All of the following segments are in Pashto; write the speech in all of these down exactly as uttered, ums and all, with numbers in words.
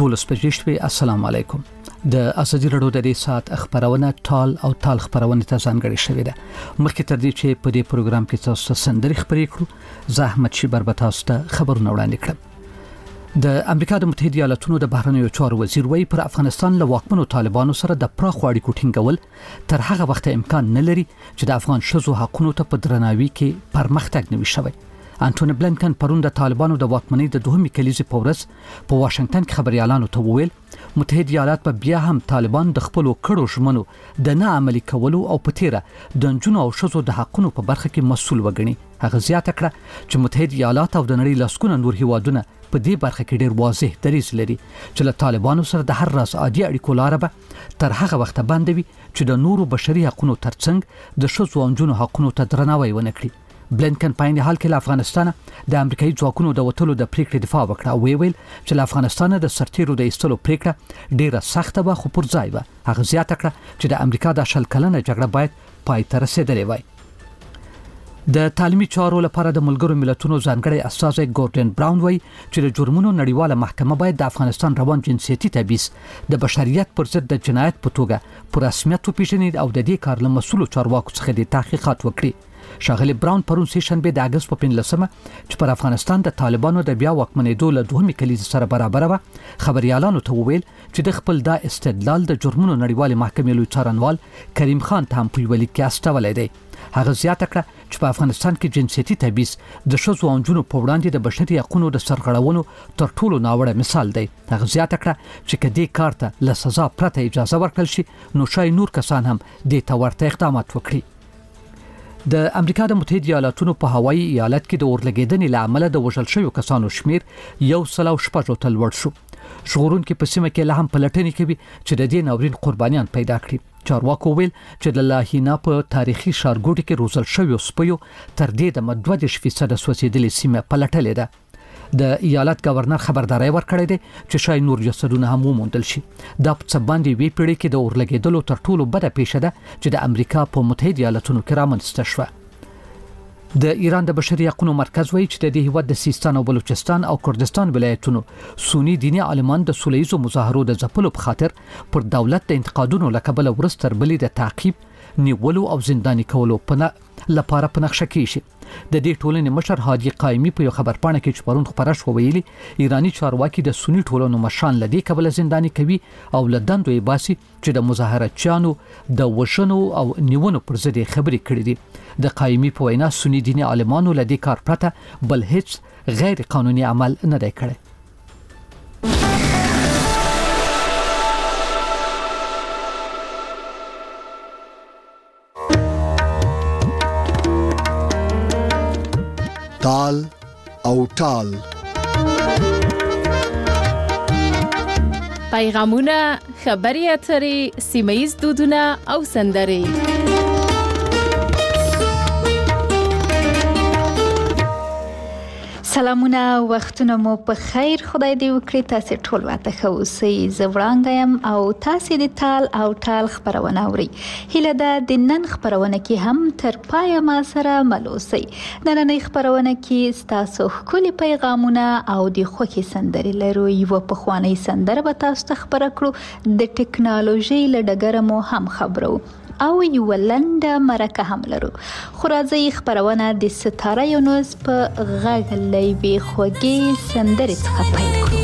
دولس بجې شوې. السلام علیکم. د ازادي راډیو د دې سات خبرونه ټال او ټال خبرونه ته ځانګړې شوې ده. مخکې تر دې چې په دې پروګرام کې تاسو ته سندري خبرې کړو، زه احمد شیبر به تاسو ته خبرونه وړاندې کړم. د امریکا د متحده ایالاتونو د بهرنیو چارو وزیر وایي پر افغانستان له واکمنو طالبانو سره د پراخ اړیکو ټینګول تر هغه وخت امکان نه لري چې د افغان شذو حقوقو ته په درناوي کې پرمختګ نوي شوی. انټونی بلنکن پرون د طالبانو د واکمنۍ د دوهمې کلیزې په ورځ په واشنگټن کې خبريالانو ته وویل متحده ایالات په بیا هم طالبان د خپل کړو ژمنو د نه عملي کولو او په تیره د جنونو او شذو د حقوقو په برخه کې مسؤل وګڼي. هغه زیاته کړه چې متحده ایالات او د نړۍ لاسکونه نور هیوادونه په دې برخه کې ډېر واضح دریځ لري چې له طالبانو سره د هر راز عادي اړیکو لاره به تر هغه وخت باندې وي چې د نورو بشري حقوقو ترڅنګ د شذو او جنونو حقوقو ته درناوی ونه کړي. بلنکن په عین حال کې له افغانستان د امریکایي ځواکونو د وټلو د پریکړې دفاع وکړه او ویل چې له افغانستان د سرتیرو د ایستلو پریکړه ډیره سخته به خو پر ځای به. هغه زیاته کړه چې د امریکا د شل کلنه جګړه باید پای ته رسیدلې وای. د تعلیمي چارو لپاره د ملګرو ملتونو ځانګړی استازی ګوردن براون وایي چې د جرمونو نړیواله محکمه باید د افغانستان روان جنسیتي تبعیض د بشریت پر ضد د جنایت په توګه پر رسمیت وپیژني او د دې کار له مسؤلو چارواکو څخه د تحقیقات وکړي. شاغلی براون پرون سه شنبه د اگست په پنځلسمه چې پر افغانستان د طالبانو د بیا واکمنېدو له دوهمې کلیزې سره برابر و خبريالانو ته وویل چې د خپل دا استدلال د جرمونو نړیوال محکمې لوی څارنوال کریم خان ته هم په ویل کې استولې دی. هغه زیاته کړه چې په افغانستان کې جنسیتي تبعیض د شذو او جنونو په وړاندې د بشري حقوقو د سرغړونو تر ټولو ناوړه مثال دی. هغه زیاته کړه چې کدی کار ته له سزا پرته اجازه ورکړل شي نو شای نور کسان هم د تورته اقدامات وکړي. د امریکا د متحده ایالاتونو په هوایي ایالت کې د اورلګیدنې لامل د وژل شویو کسانو شمیر یو سل او شپږ ته لوړ شو. شغورونکو په سیمه کې لا هم پلټنې کوي چې د دې ناورین قربانیان پیدا کړي. چارواکو ویل چې د لاهینا په تاریخي ښارګوټي کې روزل شویو سپیو تر دې د دوه فیصد سوځېدلې سیمه پلټلې ده. د ایالت گورنر خبرداري ورکړې ده چې شای نور جسدونه هم وموندل شي. دا په څه باندې وی پیړۍ کې د اورلګیدلو تر ټولو بده پیښه ده چې د امریکا په متحده ایالاتونو کې رامنځته شوه. د ایران د بشري حقوقو مرکز وایي چې د دې هیواد د سیستان او بلوچستان او کردستان ولایتونو سونی دیني عالمان د سولهییزو مظاهرو د ځپلو په خاطر پر دولت د انتقادونو لکبل ورستر بلې د تعقیب نیولو او زنداني کولو په لپاره په نقشه کې شي. د دې ټولنې مشر هادي قایمی په یو خبرپاڼه کې چې پرون خبره شو ویلي ایرانی چارواکي د سنی ټولنو مشان لدی قبل زنداني کوي او لدندو یې باسي چې د مظاهراتچانو د وشنو او نیونو پر ضد خبرې کړې دي. د قایمی په وینا سنی دیني عالمانو لدی کار پرته بل هیڅ غیر قانوني عمل نه دی کړی. تال او ټال پیغامونه، خبري اترې، سیمه‌ییز دودونه او سندرې. سلامونه، وختونه مو په خیر. خدای دې وکړي تاسو ټول واته خو سي زوړانګم او تاسو د تال او ټال خبرونه اوري. هله ده د نن خبرونه کې هم تر پای ما سره ملوسي. نن خبرونه کې تاسو خولي پیغامونه او د خوخي سندرې لرو. یو په خواني سندره به تاسو ته خبره کړو. د ټکنالوژي لډګره مو هم خبرو او یو لنډه مرکه هم لرو. خو راځي خبرونه د ستاره یونس په غږ لوي خوږی سندرې څخه پیل کړو.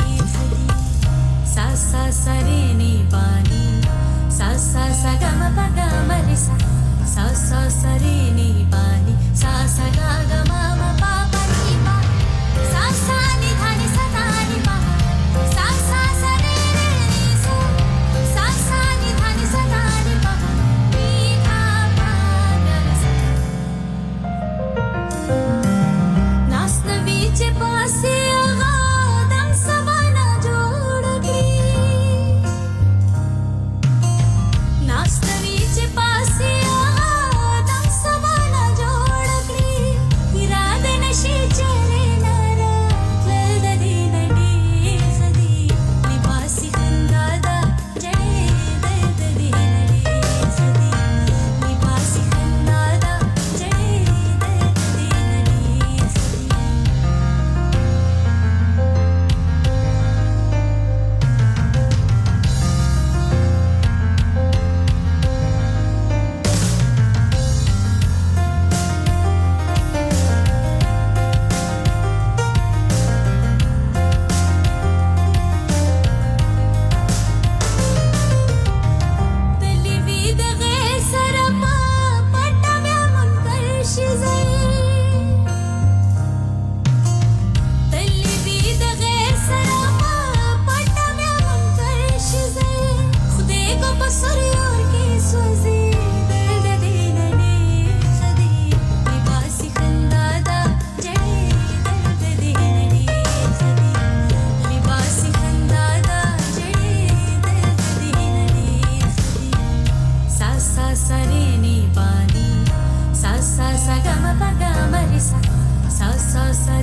Sa sa sa re ni pa ni sa sa sa ga ma pa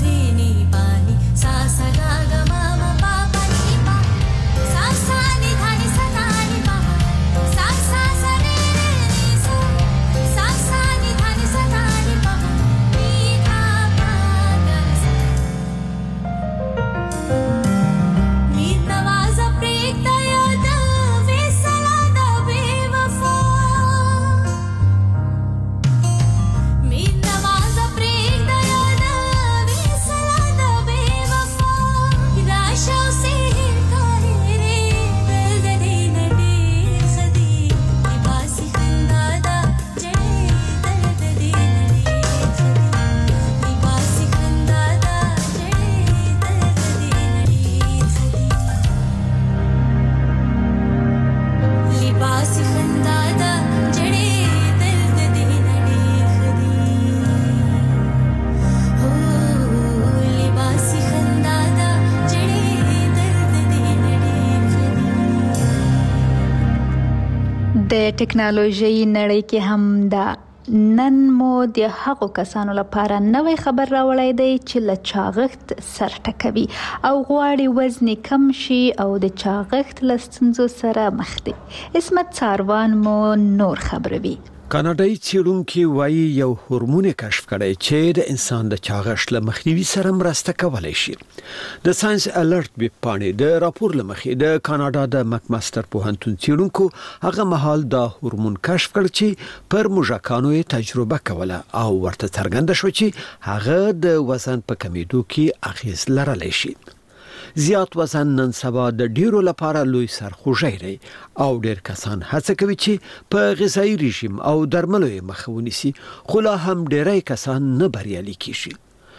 د ټکنالوژي نړۍ کې هم دا نن مو د هغو کسانو لپاره نوې خبر راوړی دی چې له چاغښت سر ټکوي او غواړي وزن کم شي او د چاغښت له ستونزو سره مخ دي. عصمت ساروان مو نور خبروي. کاناډایي څېړونکي وایي یو هورمون کشف کړی چې د انسان د چاغښت له مخنیوي سره مرسته کولی شي. د ساينس الرټ ویبپاڼې د راپور له مخې د کاناډا د مکماستر پوهنتون څېړونکو هغه مهال دا هورمون کشف کړ چې پر موږکانو یې تجربه کوله او ورته څرګنده شو چې هغه د وزن په کمیدو کې اغیز لرلی شي. زیات وزن نن سبا د ډیرو لپاره لوی سرخوږی دی او ډیر کسان هڅه کوي چې په غذایی رژیم او درملو یې مخه ونیسي، خو لا هم ډیری کسان نه بریالي کیږي.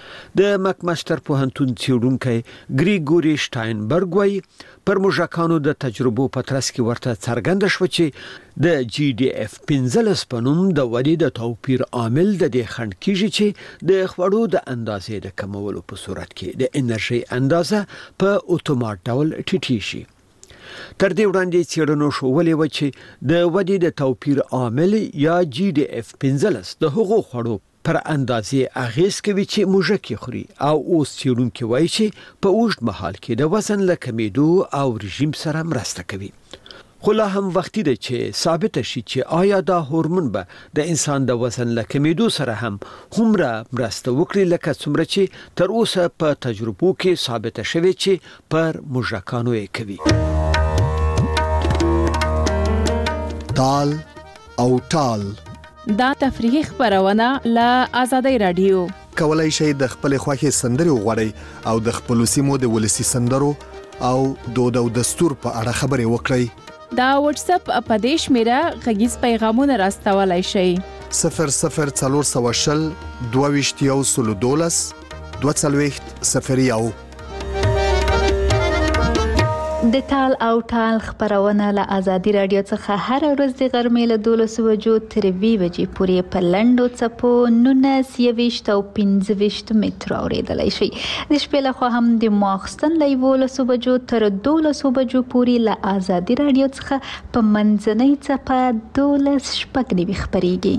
د مکماستر پوهنتون څېړونکی ګریګوري شټاینبرګ وایي پر موږکانو د تجربو په ترڅ کې ورته څرګنده شو چې د جی ډي اف پنځلس په نوم د ودې د توپیر عامل د دې خنډ کیږي چې د خوړو د اندازې د کمولو په صورت کې د انرژي اندازه په اتومات ډول ټیټیږي شي. تر دې وړاندې څېړنو ښودلې و چې د ودې د توپیر عامل یا جی ډي اف پنځلس د هغو خوړو پر اندازې اغیز کوي چې موږک خوري او اوس څېړونکي وایي چې په اوږد مهال کې د وزن له کمیدو او رژیم سره مرسته کوي. خو لا هم وختي ده چې ثابت شي چې آیا دا هورمون به د انسان د وزن له کمیدو سره هم هومره مرسته وکړي لکه څومره چې تر اوسه په تجربو کې ثابت شوی چې پر موږکانو یې کوي. تال او ټال دا تفریحي خبرونه له آزادۍ رادیو. کولای شئ د خپل خوښي سندري وغوړئ او د خپل سیمو د ولسی سندرو او دود او دستور په اړه خبرې وکړئ. دا واتس اپ په دې شمیره غږیز پیغامونه راستولای شئ. صفر صفر څلور سوه شل دوه ویشت یو سلو دولس دوه څلوېښت صفر یو. د تال او ټال خبرونه له آزادي رادیو څخه هر ورځ د غرمې له دولس بجو تر وی بجې پورې په لنډو څپو نولس یویشت او پنځه ویشت متر اوریدلای شي. د شپې له خوا هم د ماخستن له یولس بجو تر دولس بجو پورې له آزادي رادیو څخه په منځنۍ څپه دولس شپږ نیوي خبريږي.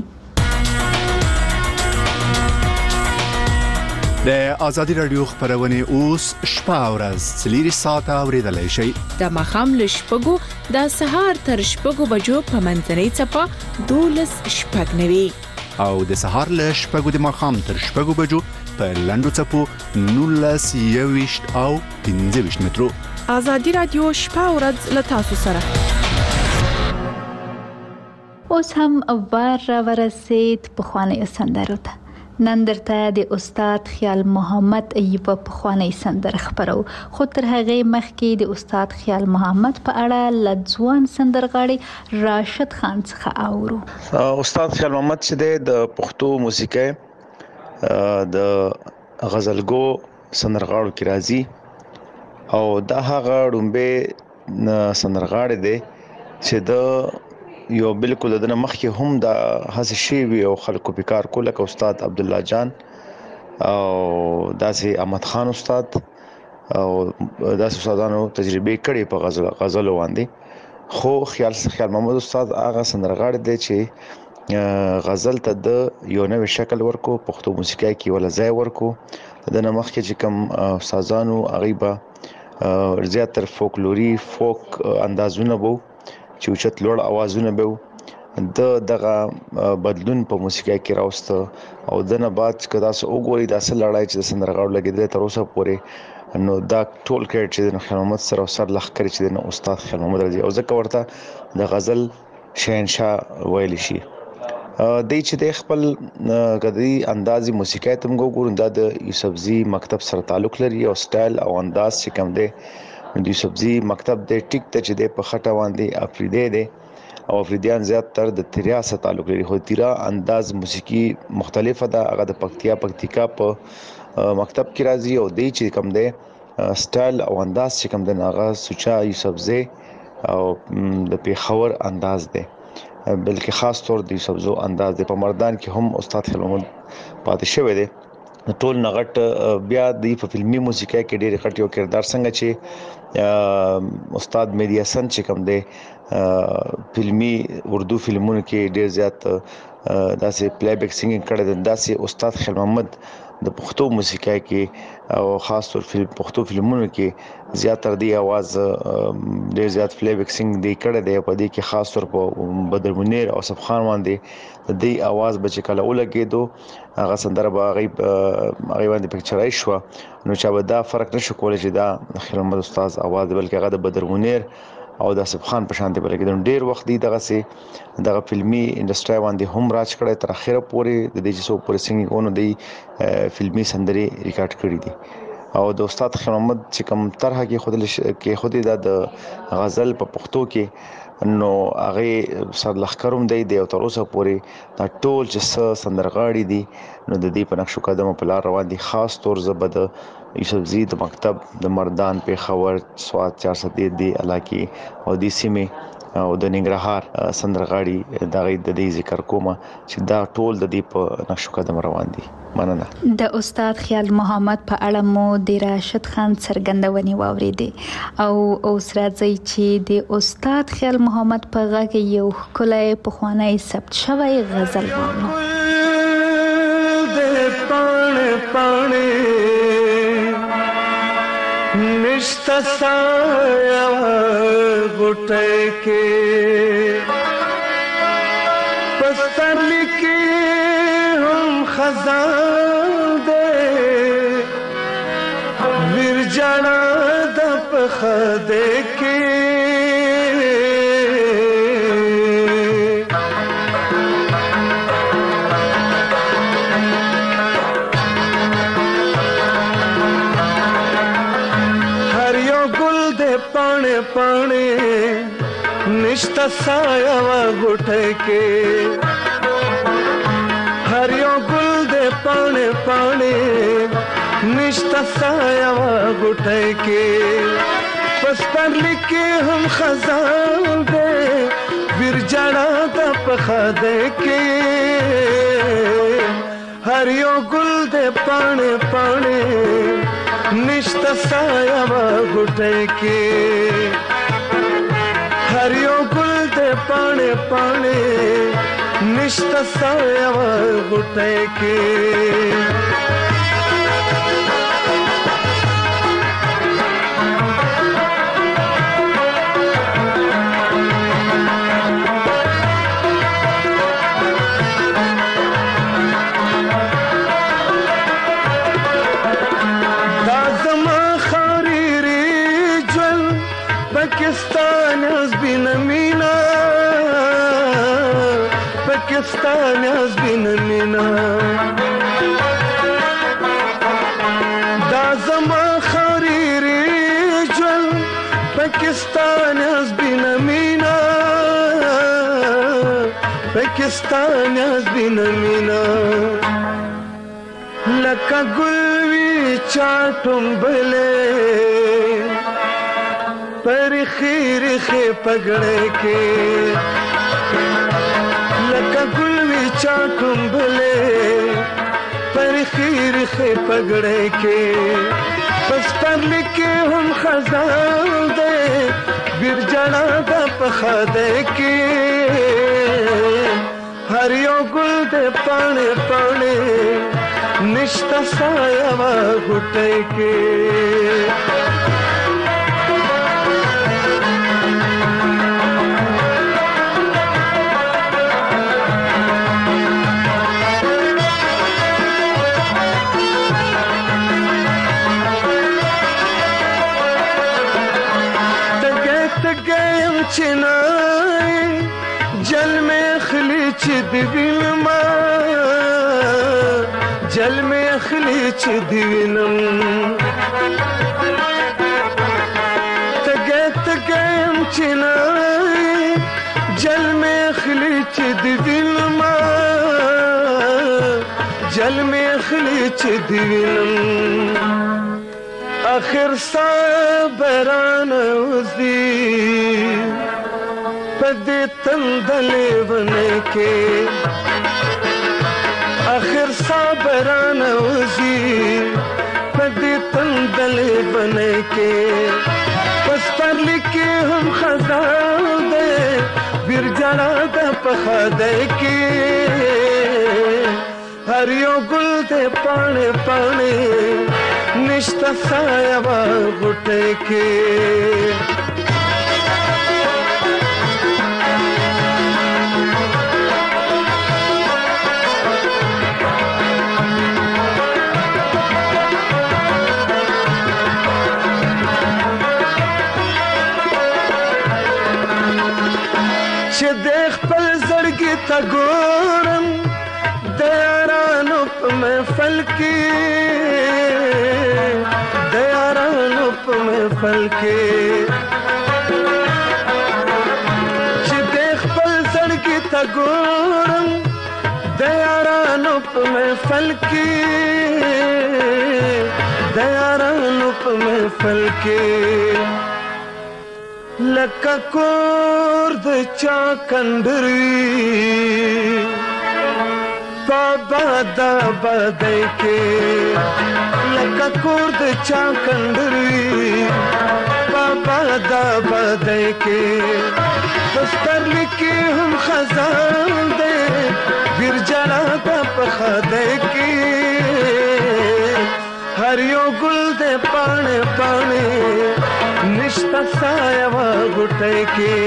د آزادي رادیو خبرونه اوس شپه او ورځ څلور ساعته اوریدلای شي. د مخام له شپږو د سهار تر شپږو بجو په منځنۍ څپه دولس شپږ نیوي او د سهار له شپږو د مخام تر شپږو بجو په لنډو څپو نولس یویشت او پنځه ویشت مترو. آزادي رادیو شپه او ورځ له تاسو سره. اوس هم وار را ورسید په خوانې سندرو ته. نن درته د استاد خیال محمد ایوب په خوانې سندر خبرو، خو تر هغه مخکې د استاد خیال محمد په اړه لځوان سندرغاړي راشد خان څخه اورو. استاد خیال محمد چې د پښتو موسیقۍ د غزلګو سندرغاړو کې راځي او دا هغه ډومبه سندرغاړي دی چې د یو بالکل دنه مخکې هم د هڅه شی وی او خلکو بیکار کوله ک استاد عبد الله جان او داسې احمد خان استاد او داسې استادانو تجربه کړې په غزل غزل باندې. خو خیال خیال محمد استاد هغه سندرغاړي دی چې غزل ته د یو نوې شکل ورکو، پښتو موسیقۍ کې ول ځای ورکو د نمخ کې چې کوم سازانو غیبه زیاتره فولکلوري فوک اندازونه وو چې اوچت لوړ اوازونه به د دغه بدلون په موسیقي کې راوسته او دنه بعد کدا سو وګوري د اصل لړای چې د سندرغاړو لګیدل تر اوسه پورې نو دا ټول کړي چې د خیر محمد سره سر لخ کړی چې د استاد خیر محمد رضی او ځکه ورته د غزل شهنشاه ویل شي د چې د خپل کدي اندازي موسیقي تم ګورم دا د یوسفزي مکتب سره تعلق لري او سټایل او انداز چې کوم دی د یوسفزي مکتب د ټیک ته چې د په خټه باندې افریدي دی او افریديان زیات تر د تریا سره تعلق لري خو تیرا انداز موسیقي مختلفه ده هغه د پکتیا پکتیکا په مکتب کې راځي او د چې کوم دی سټایل او انداز چې کوم دی هغه سوچا یوسفزي او د پیښور انداز دی بلکې خاص طور د سبزو انداز د پمردان کې هم استاد خیر محمد پاتې شوی دی ټول نغټ بیا د فلمي موسیقي کې ډېر غټ یو کردار څنګه چې استاد مهدی حسن چې کوم دی فلمي اردو فلمونو کې ډېر زیات داسې پلی بیک سنگینګ کړی دی داسې استاد خیر محمد د پښتو موسیقي کې او خاص طور په پښتو فلمونو کې زیاتره دی आवाज ډېر زیات پلی بیک سنگ دی کړی دی په دې کې خاص طور په بدر منیر او صف خان باندې د دې आवाज بچ کله ولګېدو هغه سندره به غیب هغه باندې پکچرای شو نو چې به دا فرق نشو کولای چې دا خیر محمد استاد आवाज بلکې هغه د بدر منیر او د صف خان په شان دی بلکې ډېر وخت دی دغه سي دغه فلمي انډستری باندې هم راج کړی تر اخره پورې د دې چې سو پورې سنگینګونو دی فلمي سندري ریکارډ کړی دي او د استاد خیر محمد چې کوم طرح کې خود کې خودي د غزل په پښتو کې نو هغه سر لخرم دی دی او تر اوسه پورې دا ټول چې سندرغاړي دي نو د دې په نقشو قدمو په لار روان دي خاص طور زبد یوسفزي د مکتب د مردان پیښور سواد چار سو دی دی علاقې او د سیمه او د ننګرهار سندرغاړي د غي د دې ذکر کومه چې دا ټول د دې په نقشو قدم روان دي مننه د استاد خیال محمد په اړه مو د راشد خان څرګندونې واوریدې او اوس راځي چې د استاد خیال محمد په غږ یو کله په خوانه ثبت شوی غزل وو د پاڼ پاڼ نشتا سایه غټه کې پسترلی کې هم خزان دے ورجانا د پخده کې नष्ट साया गुटे के हरियो गुल दे पाने पाने निष्ठ साया गुटे के बस पर लिखे हम खजान दे बिरजड़ा तपख दे के हरियो गुल दे पाने पाने निष्ठ साया गुटे के हरियो गुल दे पाने पाने निष्ठ साया गुटे के दाजमा खरीरी जल Pakistan has been a mina Pakistan has been a mina Da zama khariri jwal Pakistan has been a mina Pakistan has been a mina Laka gulvi chaatum bale पर खीर खे पगड़े के लका गुलवी चाटुम भले पर खीर खे पगड़े के बस पर लिखे हम खजान दे बिरजड़ा दा पखा दे के हरियो गुल दे पाने पाने نشتا سایه و غټی کې چنای جل میں خلیچ دیوینما جل میں خلیچ دیوینم تگه تگه چنای جل میں خلیچ دیوینما جل میں خلیچ دیوینم آخر صبران وزی پدې تندلې ونه کې آخر صبران وزي پدې تندلې ونه کې پس پر لیکي هم خزان دې بیرجانا د پخاده کې هر یو ګل دې پاڼې پاڼې نشتا سایه و غټه کې چې د خپل زړګي ته ګورم د یارانو په محفل کې د یارانو په محفل کې چې د خپل زړګي ته ګورم د یارانو په محفل کې د یارانو په محفل کې لکه کور د چا کندروي بابا دا بدای کې لکه کور د چا کندروي بابا دا بدای کې دستر لیکي هم خزان دې بیرجانا دا پخاده کې هر یو ګل دې پاڼې پاڼې نشتا سایه و غټی کې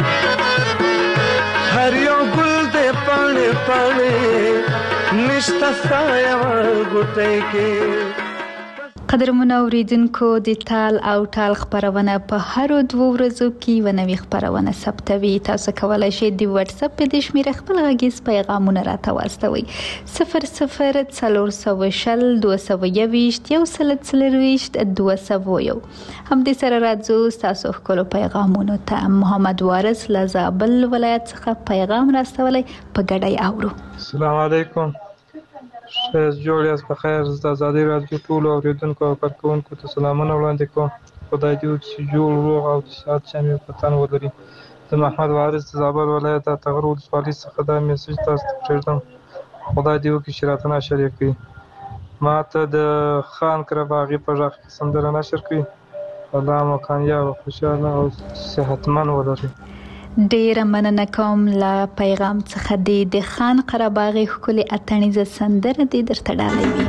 هر یو ګل دې پاڼې پاڼې نشتا سایه و غټی کې قدرمنو اوریدونکو د تال او ټال خبرونه په هر دوه ورځو کې و نوې خبرونه ثبتوي. تاسو کولای شئ د واتس اپ په شمیره خپل غږیز پیغامونه راته واستوئ صفر صفر څلور سوه شل دوه سوه یوویشت یو سل څلرویشت دوه سوه یو. همدې سره راځو ستاسو ښکلو پیغامونو ته. محمد وارث له زابل ولایت څخه پیغام راستولی په ګډه اورو. السلام علیکم، ښه جوړ یاست په خیر. زه د ازادۍ راډیو ټولو اورېدونکو او کارکوونکو ته سلامونه وړاندې کوم. خدای دې وکړي چې جوړ روغ او د صحت شامل وطن ولري. زه محمد وارث د زابل ولایت د اتغر ولسوالۍ څخه دا میسج تاسو ته پرېږدم. خدای دې وکړي چې راته نشر یې کړي. ما ته د خان قرهباغي په غږ کې سندره نشر کړي. الله مو کامیاب او خوشحاله او صحتمن ولري. ډیره مننه کوم له پیغام څخه. د د خان قرهباغي ښکلې اتڼیزه سندره دې درته ډالوي.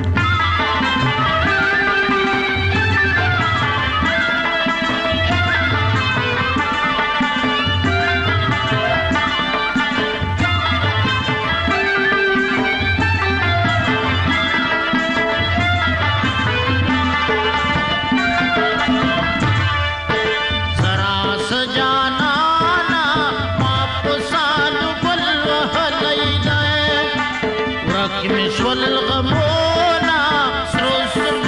الغمونا سروس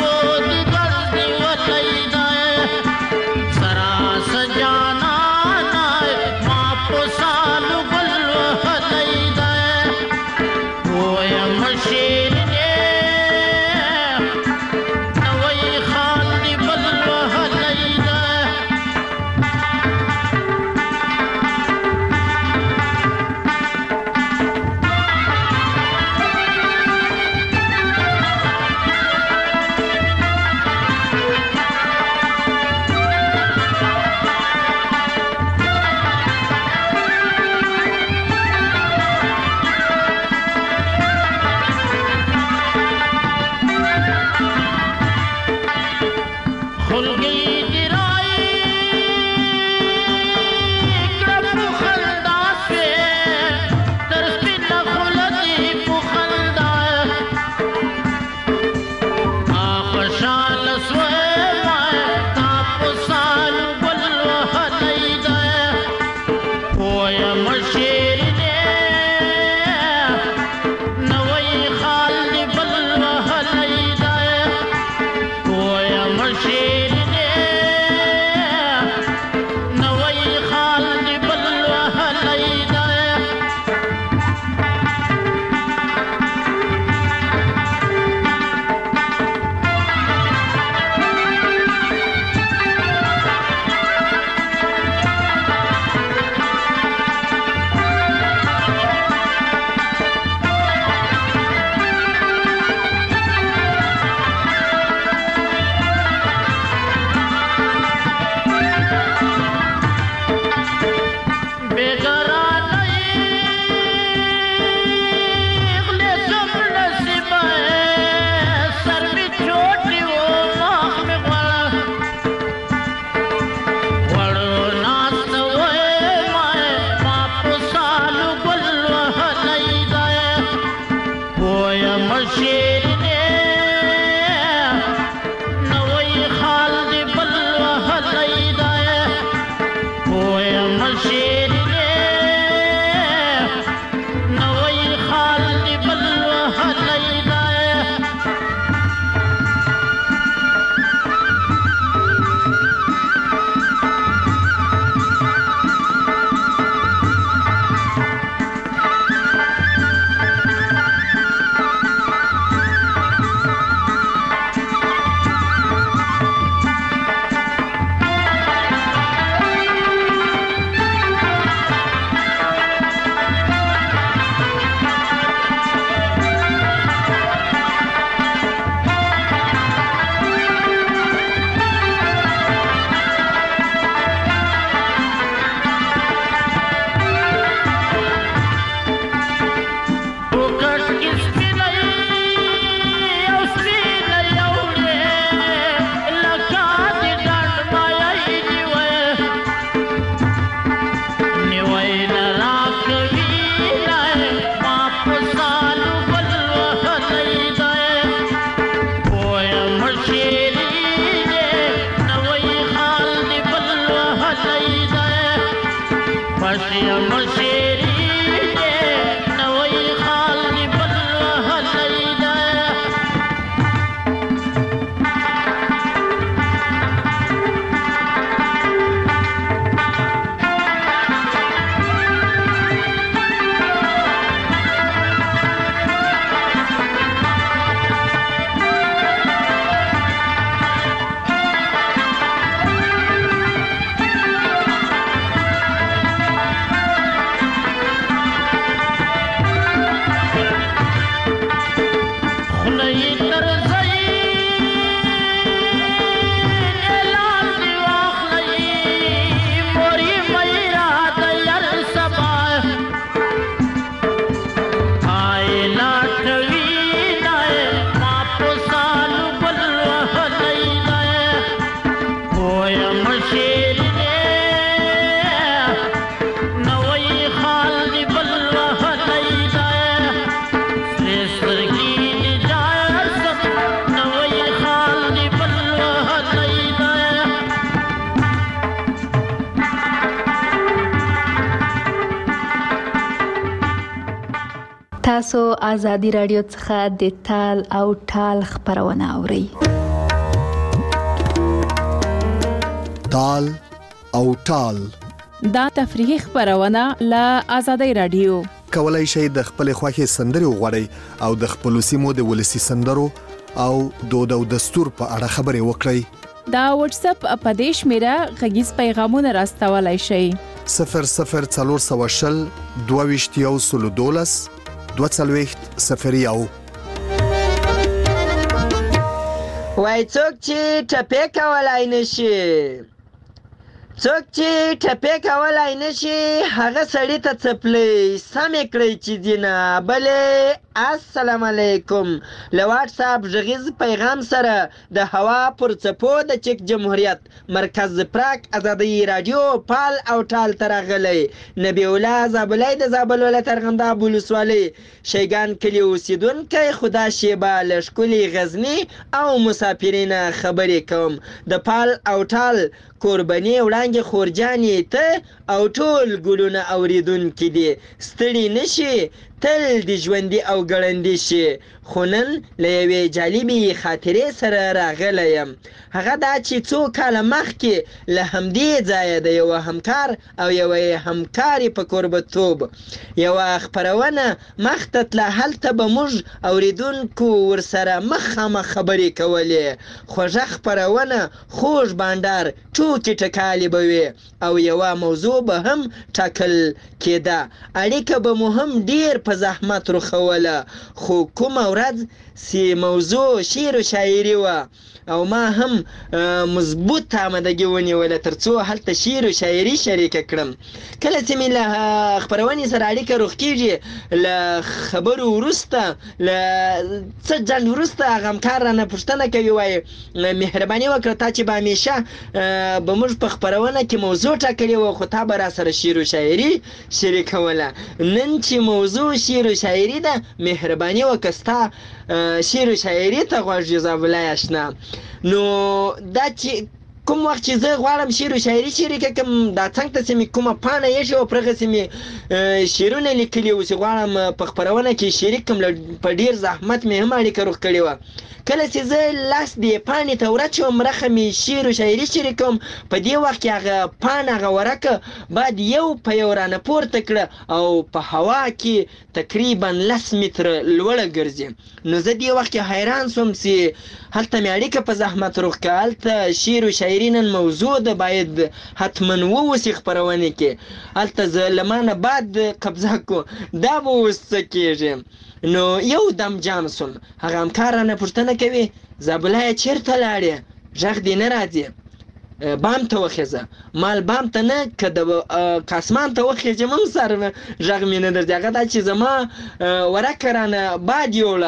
تاسو آزادی رادیو څخه د تال او ټال خبرونه اورئ. تال او ټال دا تفریحي خبرونه له آزادی رادیو. کولای شئ د خپل خوښي سندري وغوړئ او د خپل سیمو د ولسی سندرو او دود او دستور په اړه خبرې وکړئ. دا واتس اپ اپدیش میرا غږیز پیغامونه راستولای شئ. صفر صفر څلور سوه شل دوه ویشت یو سلو دولس دوه څلوېښت صفر یو. وای څوک چې ټپې کولای نشي څوک چې ټپې کولای نشي هغه سړی ته څپلۍ سمې کړئ چې دینه بلې. السلام علیکم. له واټس اپ غږیز پیغام سره د هوا پر څپو د چک جمهوریت مرکز پراک آزادی رادیو پال او ټال ته راغلی. نبی الله زابلی د زابل ولایت ارغنداب ولسوالۍ شیګان کلي اوسېدونکی خدا شیبه له ښکلي غزني او مسافرینه خبرې کوم. د پال او ټال قرباني وړاندې خورجانې ته او ټول ګلونه اوریدونکي دي ستړي نشي تل د ژوندي او ګړندي شي. خو نن له یوې جالبې خاطرې سره راغلی یم. هغه دا چې څو کاله مخکې له همدې ځایه د یوه همکار او یوه همکارې په کوربتوب یوه خپرونه مخ ته تله. هلته به موږ اوریدونکو ورسره مخامخ خبرې کولې. خوږه خپرونه خوږ بانډار ټوکې ټکالې به وي او یوه موضوع به هم ټاکل کېده. اړیکه به مو هم ډېر په زحمت روښوله. خو کومه ورځ چې موضوع شعر و شاعري وه او ما هم مضبوط آمدګي ونیوله تر څو هلته شعر و شاعري شریکه کړم. کله چې مې له خپرونې سره اړیکه روغ کېږي له خبرو وروسته له څه ځنډ وروسته هغه همکار رانه پوښتنه کوي وایي مهرباني وکړه تا چې به همیشه به موږ په خپرونه کې موضوع ټاکلې وه خو تا به راسره شعر و شاعري شریکوله. نن چې موضوع شعر و شاعري ده مهرباني وکړه ستا شعر و شاعري ته غوږ زابلی اشنا. نو دا چې کوم وخت چې زه غواړم شعر و شاعري شریکه کړم دا څنګ ته چې مې کومه پاڼه ایښې وه پر هغسې مې شعرونه لیکلي وو چې غواړم په خپرونه کې شریک کړم. په ډېر زحمت مې هم اړیکه روغ کړې وه. کله چې زه لاس دې پاڼې ته ورچوم رخه مې شعر و شاعري شریکوم په دې وخت کې هغه پاڼه هغه ورقه باید یو په یو رانه پورته کړه او په هوا کې تقریبا لس متره لوړه ګرځي. نو زه دې وخت کې حیران سوم چې هلته مې اړیکه په زحمت روغ کړه. هلته شعر و شاعري نن موضوع ده باید حتما ووسي خپرونې کې. هلته زه له ما نه بعد قبضه کو دا به اوس څه کېږي. نو یو دم جام سوم. هغه همکار رانه پوښتنه کوي زابلیه چېرته لاړې غږ دې نه راځي بام ته وخېزه. مال بام ته نه که د کاسمان ته وخېږم هم سر غږ مې نه درځي. هغه دا چې زما ورکه رانه باد یوړه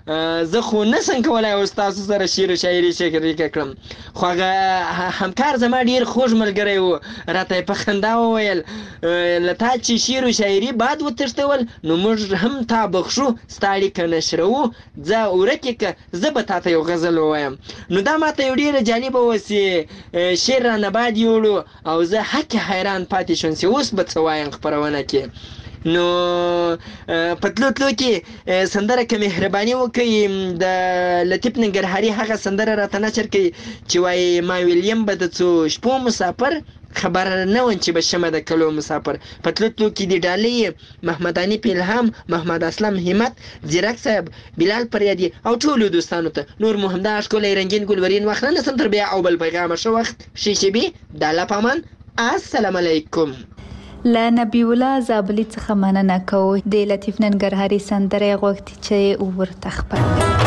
زه خو نسم کولای اوس تاسو سره شعر و شاعري شریکه کړم، خو هغه همکار زما ډېر خوږ ملګری و، راته یې په خندا وویل له تا چې شعر و شاعري باد وتښتول نو موږ هم تا بخښو، ستا اړیکه نشروو، ځه ورک یې که زه به تا ته یو غزل ووایم. نو دا ما ته یو ډېره جالبه وه چې شعر رانه باد یوړو او زه حق حیران پاتې شوم چې اوس به څه وایم خپرونه کې. نو په تلو تلو کې سندره که مهرباني وکړئ د لطیف ننګرهاري هغه سندره راته نشر کړئ چې وایي ما ویلیم به د څو شپو مسافر، خبر نه وم چې به شمه د کلو مسافر. په تلو تلو کې د ډالۍ محمد حنیف الهام، محمد اسلم همت، زیرک صاحب، بلال پریادي او ټولو دوستانو ته نور مو همدا ښکلی رنګین ګلورین وخت نه نسم تر بیا او بل پیغامه ښه وخت ښې شبې د الله په امان. السلام علیکم. له نبی الله زابلي څخه مننه کوو د لطیف ننګرهاري سندره غوښتي چې ورته خپروي.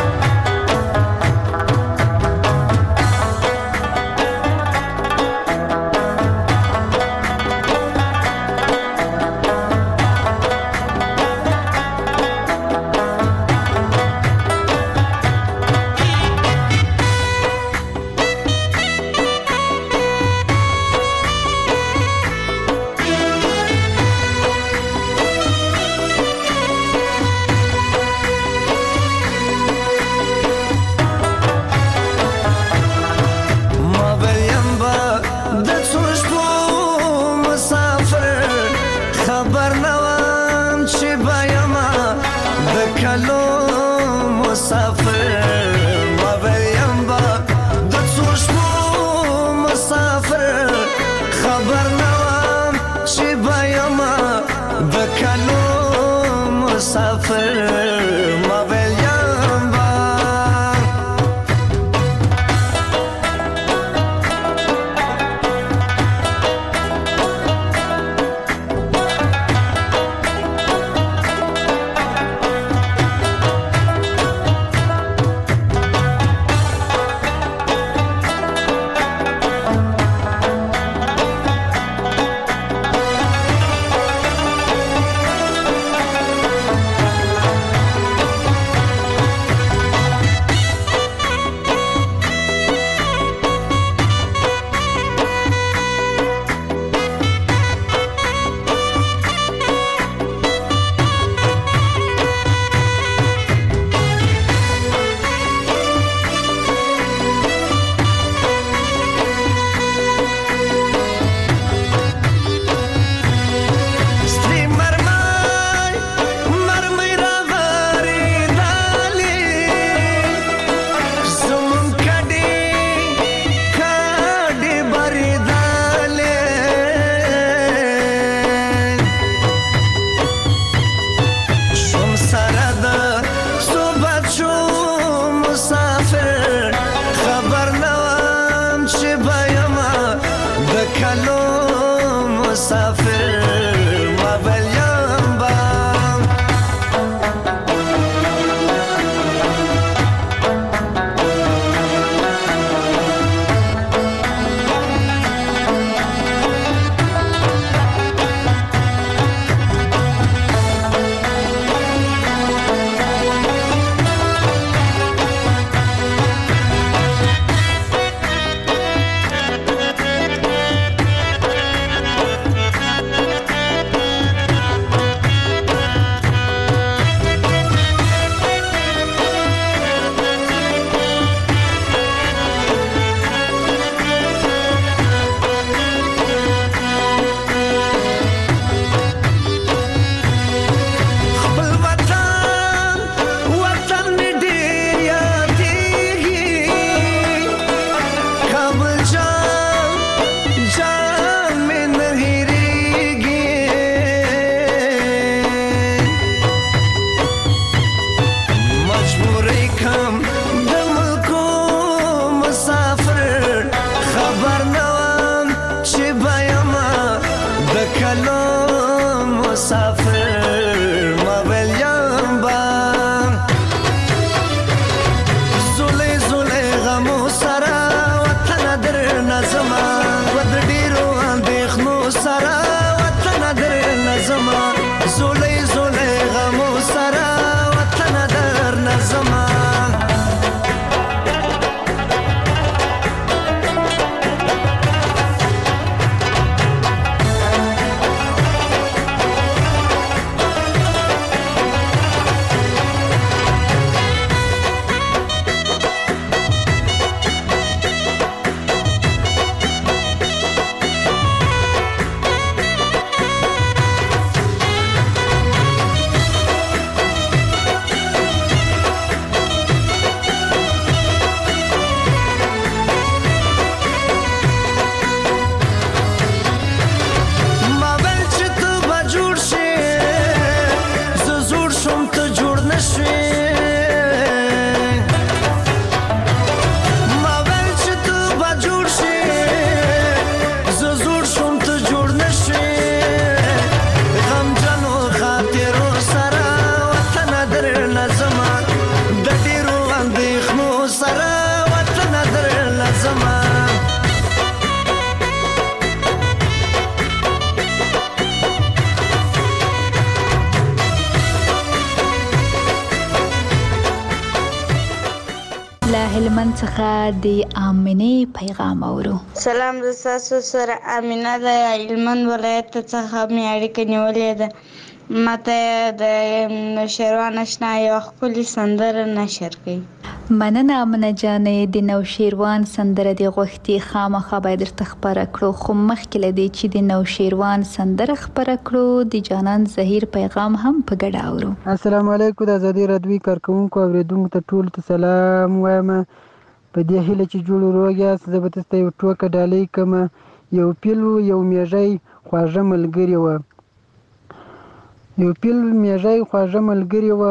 څخه د امینه پیغام اورو. سلام، زه تاسو سره امینه د هلمند ولایت څخه مې اړیکه نیولې ده. ماته د شیروان آشنا یو ښکلې سندره نشر کړئ. مننه امنه جانې، د نوشیروان سندره د غوښتي خامخا باید درته خپره کړو، خو مخکې له دې چې د نوشیروان سندره خپره کړو د جانان زهیر پیغام هم په ګډه اورو. السلام علیکم، د ازادي راډیو کارکونکو اوریدونکو ته ټول ته سلام وایم. په دې هیله چې جوړ روغ یاست، زه به تاسو ته یو ټوکه ډالۍ کوم. یو پیل یو میږی خواږه ملګری و یو پیل میږی خواږه ملګری و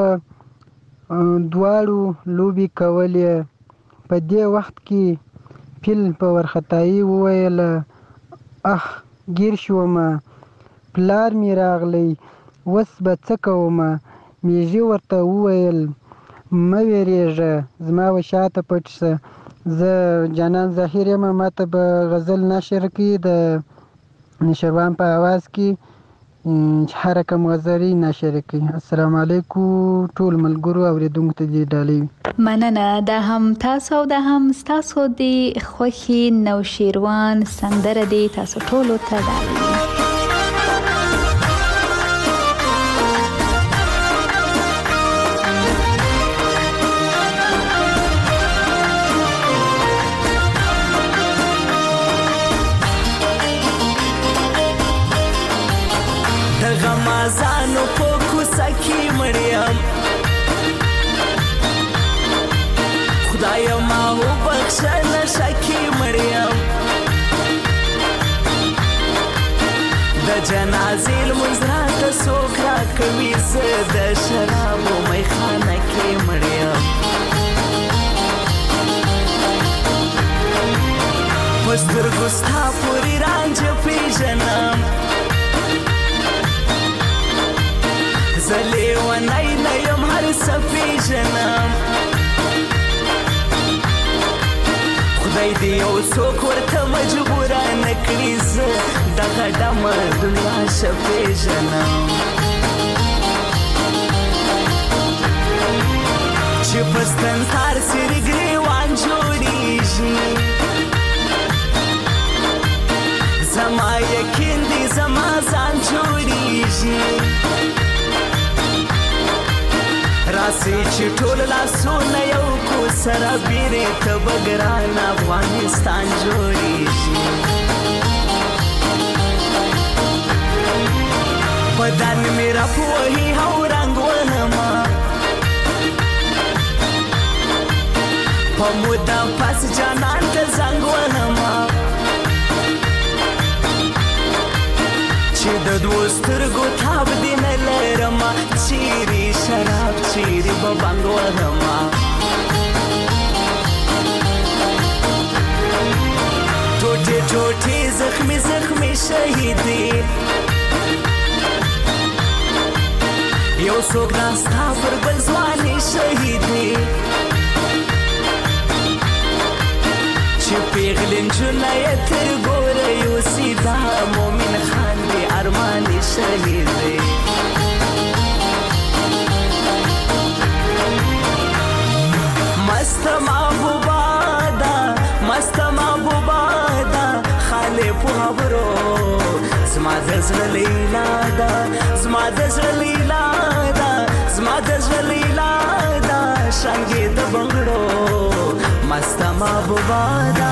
دواړو لوبې کولې. په دې وخت کې پیل په ورختایي وویل اخ ګیر شوم، پلار مې راغلی، اوس به څه کوم؟ میږي ورته وویل مه ویرېږه، زما و شاته پټ شه، زه جانان زهیر یم، ماته به غزل نشر کړي د نشروان په اواز کې هر کم غزري نشر کړي. السلام علیکم ټول ملګرو اوریدونکو ته دې ډالۍ. مننه، دا هم تاسو او دا هم تاسو د خوښي نوشیروان سندره دی تاسو ټولو ته ډالۍ. غمازانو په کوڅه کې مړیم، خدایا ما وبخښه نشه کې مړیم، د جنازې لمونځ راته څوک راکوي، زه د شرابو میخانه کې مړیم. په سترګو ستا پورې رانجه پېژنم، زه لیونی نه یم هر څه پېژنم، خدای دې یو څوک ورته مجبوره نه کړي، زه دغه ډمه دنیا ښه پېژنم. چې په ستنسار سرې ګریوان جوړېږي، زما یقین دی زما ځان جوړېږي، راسي چې ټول لاسونه یو کو سره بیرې ته به ګران افغانستان جوړېږي. بدن مې راپوهي او رنګ وهمه، په موده پس جانان ته زنګ وهمه، چې د دوو سترګو تاب دې نه لرمه، چیرې شراب چیرې به بنګ وهمه، ټوټې ټوټې زخمي زخمي شهیدې، یو څوک ناستا پر بل ځوانې شهیدې، چې پیغلې نجونه یې تر ګوره یوسي، دا مومن خان دې ارمانې شهیدې. مست محبوبا دا مست محبوبا دا خاله په خبرو، زما د زړه لیلا دا زما د زړه لیلا دا زما د زړه لیلا دا شانګې د بنګړو، مست محبوبا دا.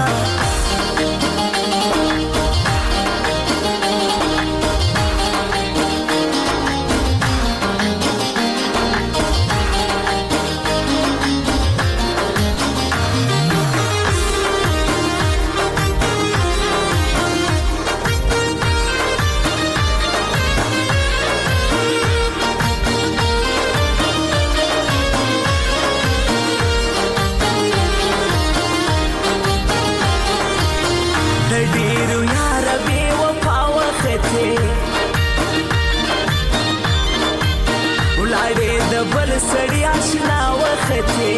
سړی آشنا وختې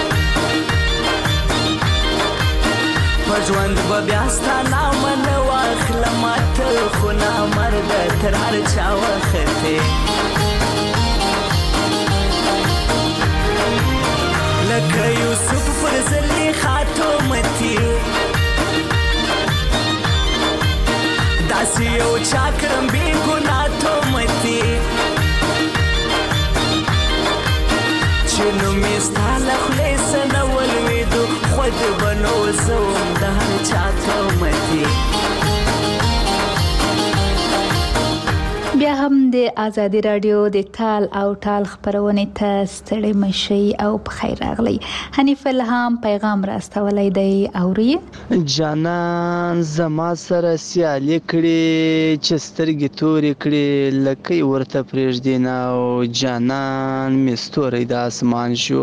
په ژوند به بیا ستا نامه نه واخلم، ته خو نامرده تر هر چا وختې، لکه یوسف پر زلیخا چا کرم بی ګنا تومتي چنو میستاله خلیس نول ویدو خود بنو زوم د هر چا تومتي. بیا هم د آزادي رادیو د تال او ټال خبرونه ته ستړي مشي او بخیر راغلی. حنیف الهام پیغام راستولای دی اوري. جانان زما سره سیالي کړي چې سترګې تورې کړي لکه ورته پرېږدي نه او جانان مستوري د اسمان شو.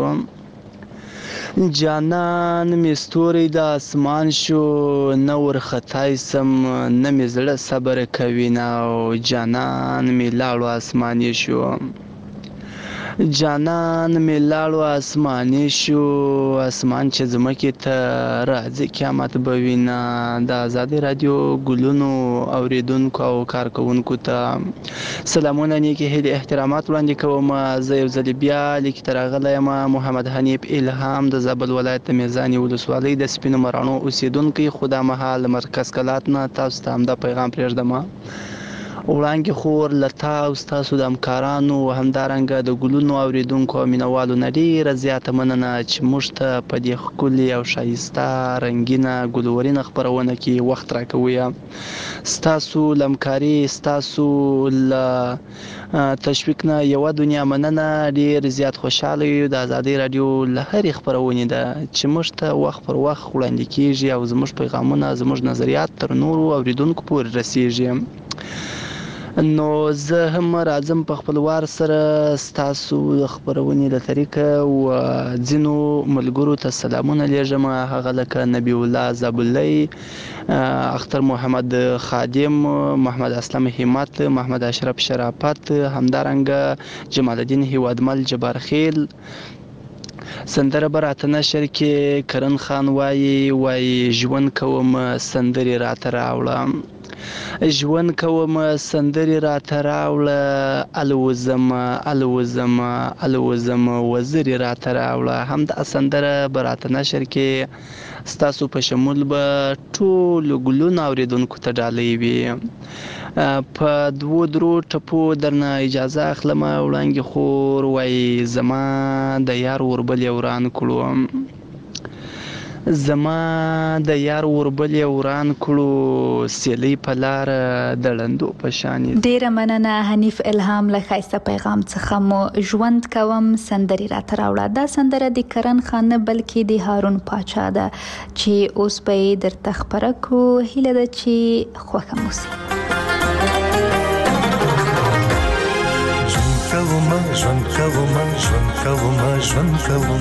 جانان می ستوري د اسمان شو نه ورختای سم نه می زړه صبر کوي نه او جانان می لاړو اسماني شو. جانان می لاړو اسماني شو اسمان چې زمکه ته راځي قیامت به وینا. د آزادي رادیو ګلونو اوریدونکو او کارکونکو ته سلامونه نیکی هدي احترامات وړاندې کوم. زه یو ځل بیا لیک ترغله یم محمد حنیف الهام د زابل ولایت میزانی ولسوالۍ د سپینو مرانو اوسیدونکو. خدا مهال مرکز کلات نه تاسو ته هم دا پیغام پرېږدم. وړاندې خور لتا او تاسو د همکارانو همدارنګه د ګلونو اوریدونکو مینوالو نه ډیره زیاته مننه چې موږ ته په دې ښکلي او ښایسته رنګینه ګلورینه خپرونه کې وخت راکوي. ستاسو لمکاري ستاسو له تشویق نه یو دنیا مننه. ډیر زیات خوشاله یو د آزادي رادیو له هرې خپرونې ده چې موږ ته وخت پر وخت وړاندې کیږي او زموږ پیغامونه زموږ نظریات تر نورو اوریدونکو پورې رسیږي. نو زه هم راځم په خپل وار سره ستاسو خبرونې له طریقه او ځینو ملګرو ته سلامونه لیږم. هغه لکه نبی الله زابلی، اختر محمد خادم، محمد اسلام همت، محمد اشرف شرافت، همدارنګه جمال الدین هیوادمل جبارخیل. سندره براته نشر کې کرن خان وایي وایي ژوند کوم سندري راته راوړه ژوند کوم سندري راته راوړه الوزم الوزم الوزم وزري راته راوړه. هم د سندره براته نشر کې ستاسو په شمول به ټول ګلونه اوریدونکو ته ډالۍ وي. په دوو درو ټپو درنه اجازه اخلم. وړاندې خور وایي زما د یار وربل وران کړو زما د یار وربل وران کړو سیلی په لار د لندو په شان. ډیره مننه حنیف الهام له ښایسته پیغام څخه مو ژوند کوم سندري راته راوړه. دا سندره د کرن خان نه بلکې د هارون پاچا ده چې اوس به درته خبره کړو. هیله ده چې خوښه مو شي. ژوند کوم ژوند کوم ژوند کوم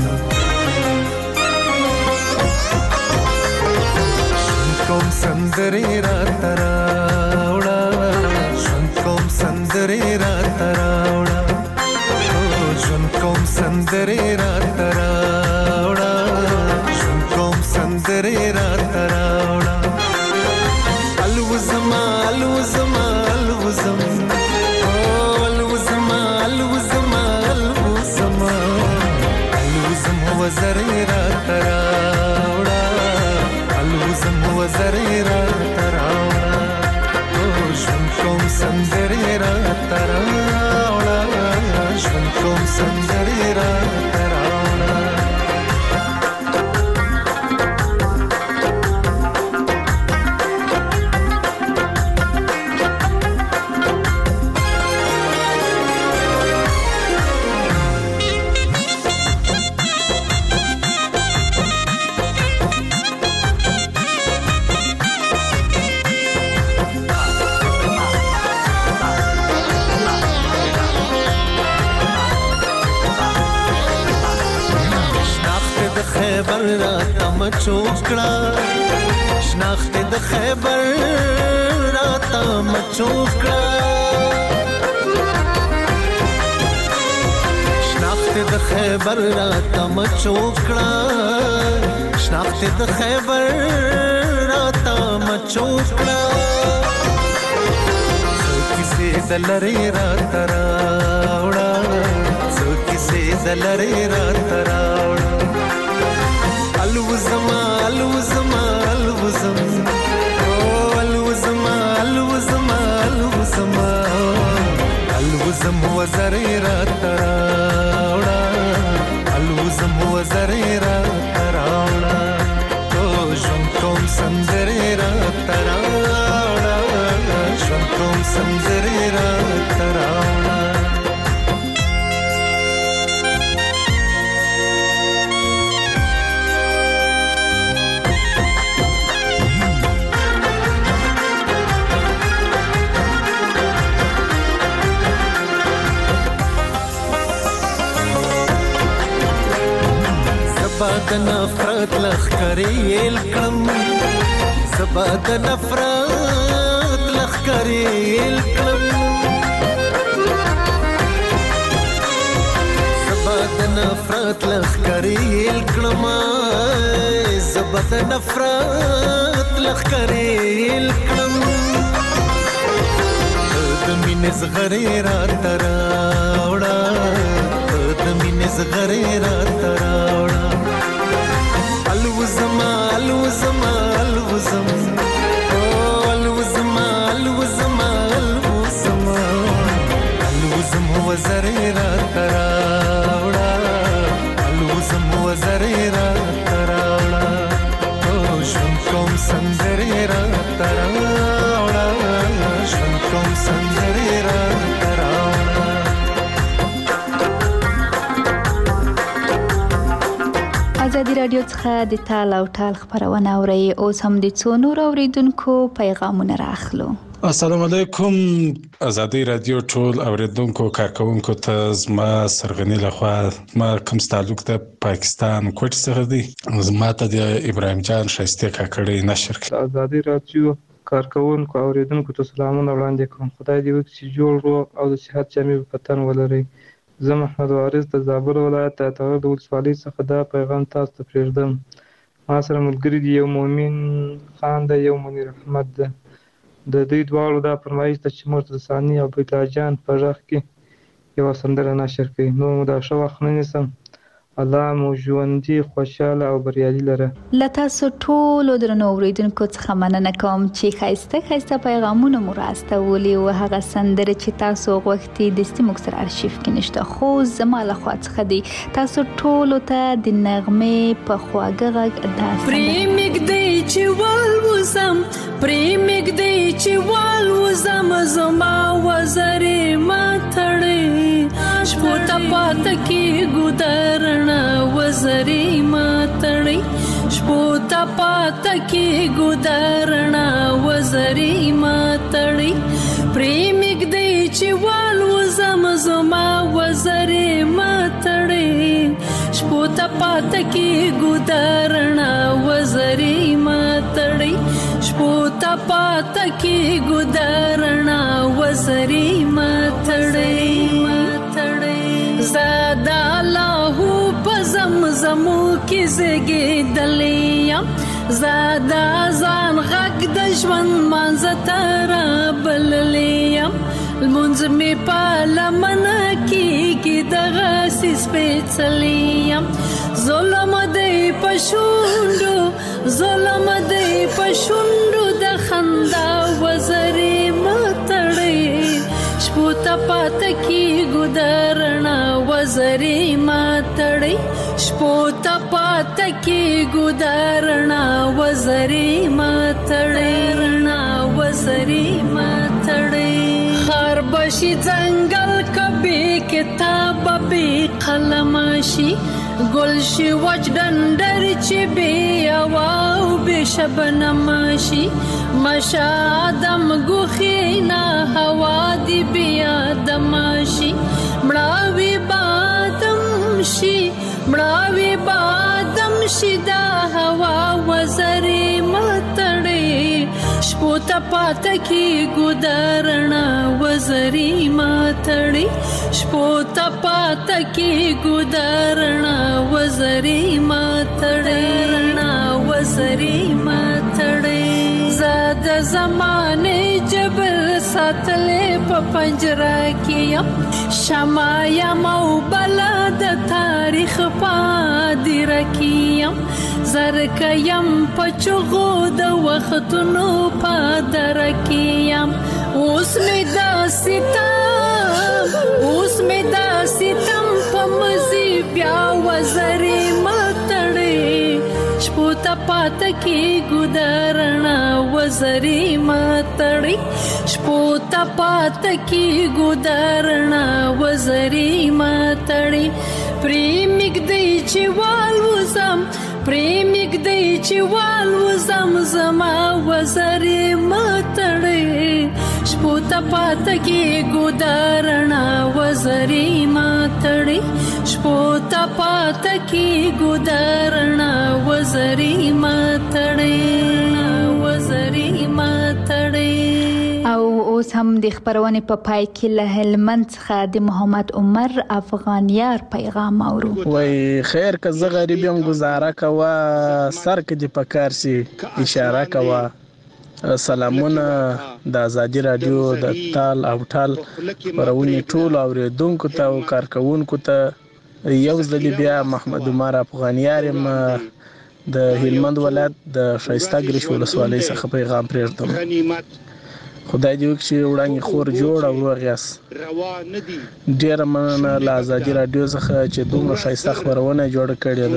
کوم سندري راته راوړه ژوند کوم سندري راته راوړه ژوند کوم سندري راته راوړه ژوند کوم سندري راته راوړه الوزما الوزما الوزم الوزما الوزما الوزما الوزم وزري راته راوړه الوزم وزري راته راوړه ژوند کوم سندري راته راوړه ژوند کوم سندري راته راوړه. خیبر راته مچوکړه شناخت د خیبر راته مچوکړه شناخت د خیبر راته مچوکړه شناخت د خیبر راته مچوکړه څو کیسې د لرې راته راوړه څو کیسې د لرې راته راوړه الوزما الوزما الوزم الوزما الوزما را تراوړه ژوند کوم سندرې را تراوړه زبا د نفرت لخکرې الکم زبا د نفرت لخکرې الکم زبا د نفرت لخکرې الکم زبا د نفرت لخکرې الکم د مینې زغرې را تراوړه د مینې زغرې را تراوړه الوزما الوزما الوزم او الوزما الوزما الوزما الوزم وزرې را تراوړه الوزم وزرې را تراوړه او ژوند کوم سندرې را تراوړه ژوند کوم سندرې را تراوړه ازادي راډیو څخه د تال او ټال خبرونه اوري اوس هم د څو نور اوریدونکو پیغامونه راخلو. السلام علیکم. ازادي راډیو ټول اوریدونکو کارکونکو ته زما سرغنی لخوا ما کوم تعلق د پاکستان کوټ څخه دی زما ته د ابراهیم جان شایسته کاکړی نشر کړ. ازادي راډیو کارکونکو اوریدونکو ته سلامونه وړاندې کوم. خدای دې وکړي جوړ روغ او د صحت جامع په تن ولري. زه محمد وارث د زابل ولایت د تغر د ولسوالۍ څخه دا پیغام تاسو ته پرېږدم. ما سره ملګری دی یو مؤمن خان دی یو منیر احمد ده. د دوی دواړو دا فرمایش ده چې مرتضی ثاني او عبیدالله جان په غږ کې یوه سندره نشر کړي. نور مو دا ښه وخت نه نیسم. الله مو ژوندي خوشحاله او بریالي لره. له تاسو ټولو درنو اوریدونکو څخه مننه کوم چې ښایسته ښایسته پیغامونه مو راستولي او هغه سندره چې تاسو غوښتي دستي موږ سره ارشیف کې نشته خو زما له خوا څخه دی. تاسو ټولو ته د نغمې په خواږه غږ دا پریمګ دی چې والوزم پریمګ دی چې والوزم زما وزرې ماتړې شپو ته پات کې ګودرنا وزرې ماتړې شپو ته پات کې ګودرنا وزرې ماتړې پریمګ دی چې والوزم زما وزرې ماتړې شپو ته پات کې ګودرنا وزرې ماتړې شپو ته پات کې ګودرنا وزرې ماتړې زادا الله په زمزمو کې زګېدلې زادا ځان غږ د ژوند منځ تر بللې المنځ می په لمنه کې دغه سپېڅلې ظلم دی پښوندو ظلم دی پښوندو د خندا وزرې ماتړې شپو ته پات کې ګودرنا وزرې ماتړې شپو ته پات کې ګودرنا وزرې ماتړې رڼا وزرې ماتړې خار بشي ځنګل کبي کتاب به قلم شي ګل شي وچ ډنډر چې بي او به شبنم شي مشادم ګوخینا هوا دی بیا دمشي مړاوي بادم شي مړاوي بادم شي دا هوا وزرې ماتړې شپو ته پات کې ګودرنا وزرې ماتړې شپو ته پات کې ګودرنا وزرې ماتړې رڼا وزرې ماتړې زاد زمانه جبل ساتلې په پنجره کې شمع یم او بلا د تاریخ پادر کې زرک یم په چغو د وختونو پادر کې اوس مې دا ستم اوس مې دا ستم په مزي بیا وزرې ماتړې شپو ته پاته کې ګودرنا وزري ماتړي شپو ته پاته کې ګودرنا وزري ماتړي پریمګ دی چې وال وزم پریمګ دی چې وال وزم زما وزري ماتړي شپو ته پاته کې ګودرنا وزري ماتړي شپو ته پاته کې ګودرنا وزري ماتړي وزري ماتړي. او اوس هم د خبرونه په پای کې له هلمند څخه د محمد عمر افغانیار پیغام اورو. وای خیر که زه غریب یم گزاره کوا سر کې د پکار سي اشاره کوا. سلامونه د ازادي رادیو د تال او ټال پرونی ټول اوریدونکو ته او کارکونکو ته یو ځل بیا محمد عمر افغانیار یم د هلمند ولایت د شایسته ګریش ولسوالۍ څخه پیغام پرېږدم. خدای دې وکړي وړاندې خور جوړ او روغ یاست. ډېره مننه له ازادي رادیو څخه چې دومره ښایسته خپرونه جوړه کړې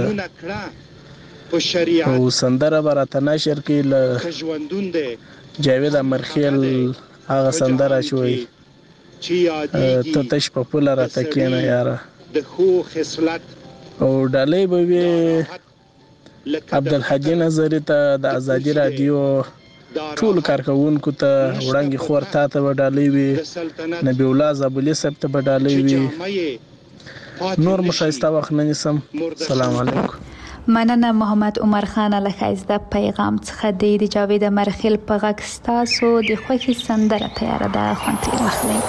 ده. او سندره به راته نشر کړي له جاوید امرخیل هغه سندره چې وایي ته تش په پوله راته کښېنه یاره. او ډالۍ به وي عبدالحجي نظري ته د ازادي رادیو ټول کارکونکو ته وړاندې خور تا ته به ډالۍ وي نبی الله زابلي صاحب ته به ډالۍ وي. نور مو ښایسته وخت نه نیسم. سلام علیکم. مننه محمد عمر خان له ښایسته پیغام څخه دی. د جاوید امرخیل په غږ ستاسو د خوښي سندره تیاره ده خوند ترې واخلئ.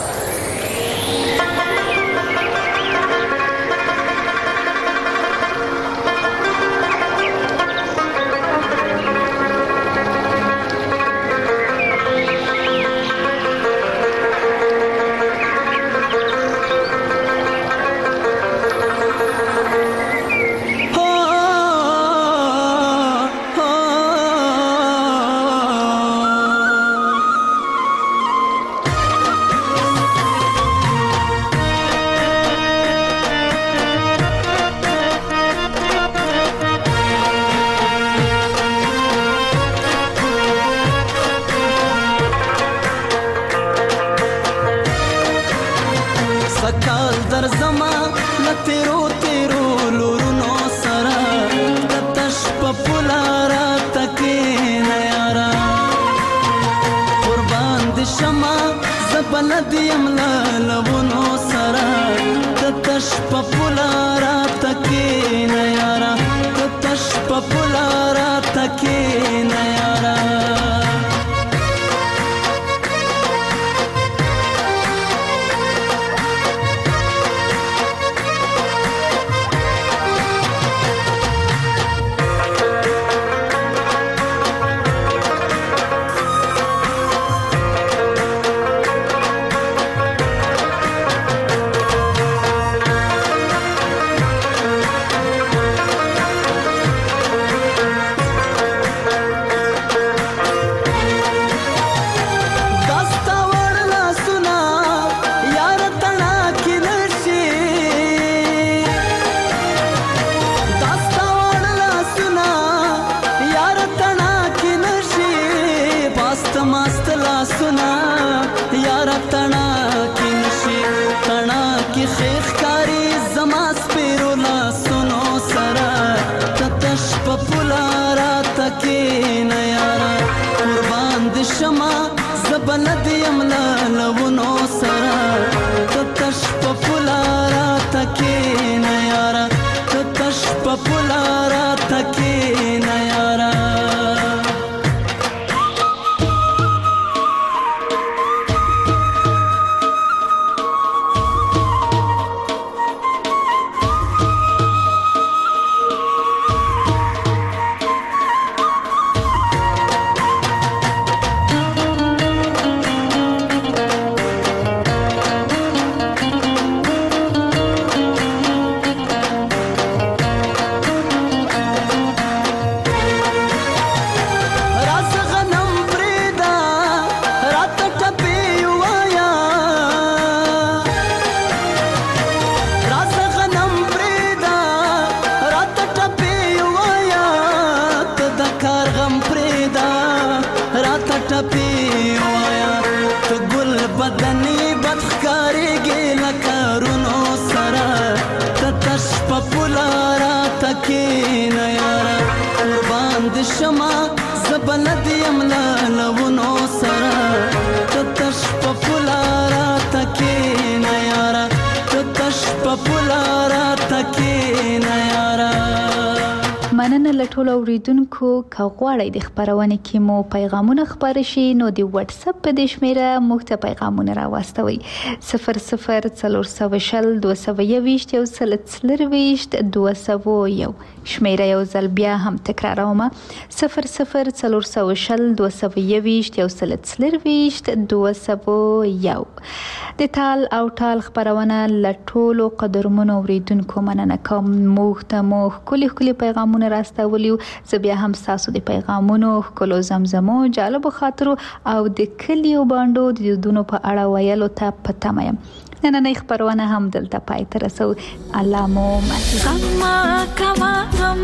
ټپي وایا ته ګل بدني بدخکارېږي لکه رونو سره ته تش په پولاره تکېنه یاره قربان د شمه زه بلد یم له لونو سره ته تش په پولاره تکېنه یاره ته تش په پولاره تکېنه یاره. مننه له ټولو اوریدونکو. که غواړئ د خپرونې کې مو پیغامونه خپاره شي نو د واتس اپ په دې شمیره موږ ته پیغامونه راواستوئ. صفر صفر څلور سوه شل دوه سوه یوویشت یو سل څلرویشت دوه سوه یو. شمیره یو ځل بیا هم تکراروم: صفر صفر څلور سوه شل دوه سوه یوویشت یو سل څلرویشت دوه سوه یو. د تال او ټال خپرونه له ټولو قدرمنو اوریدونکو مننه کوم. موږ ته مو ښکلي ښکلي پیغامونه راستولیو. زه بیا هم ستاسو د پیغامونو ښکلو زمزمو جالبو خاطرو او د کلیو بانډو د دودونو په اړه ویلو ته په تمه یم. نننۍ خپرونه هم دلته پای ته رسو. الله مو مل. غم کوا غم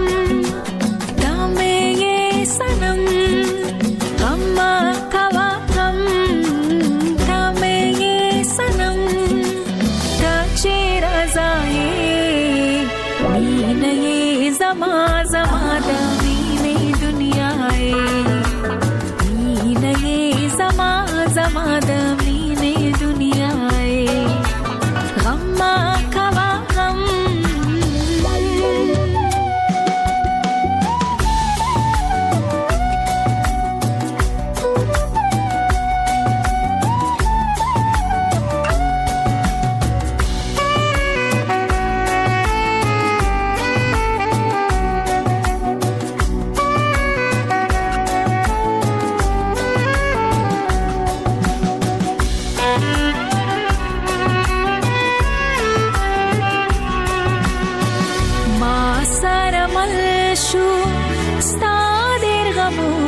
دامه یې سنم غم کوا غم دامه یې سنم تا چې رضایې مینه یې زما زما د مینې دنیا یې مینه یې زما زما د مینې دنیا یې غم کوا غم.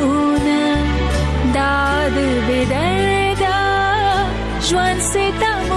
ژوند ستم